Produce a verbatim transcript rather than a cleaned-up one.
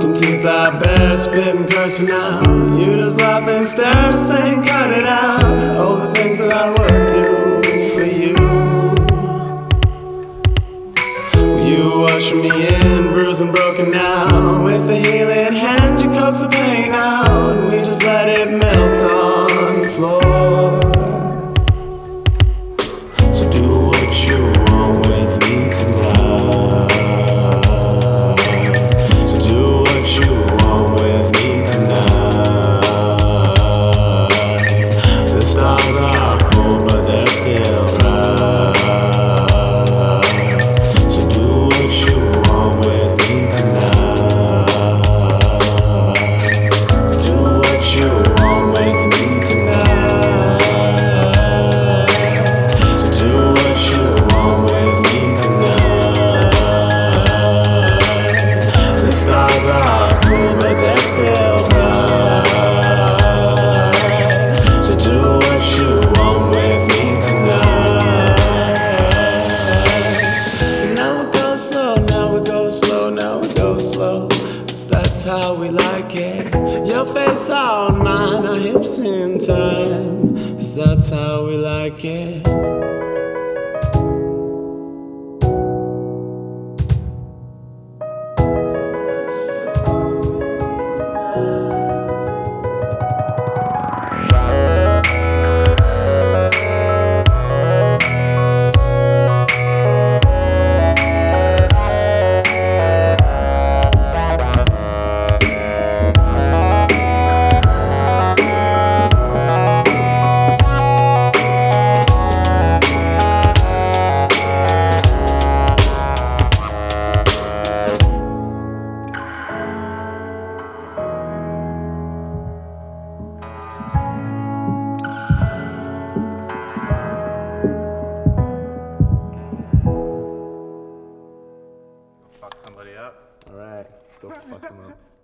broken teeth, I bear spitting, cursing out. You just laugh and stare, saying cut it out. All the things that I would do for you. You wash me in, bruised and broken now. With a healing hand, you coax the pain out, and we just let it melt on the floor. So do what you want with me tonight. So do what you want with me tonight. The stars are cold, but they're still bright. So do what you want with me tonight. Do what you want with me tonight. So do what you want with me tonight. The stars are cool, but they're still bright. So do what you want with me tonight. Now we go slow, now we go slow, now we go slow. 'Cause that's how we like it. Your face on mine, our hips in time. 'Cause that's how we like it. Fuck somebody up. Alright, let's go fuck them up.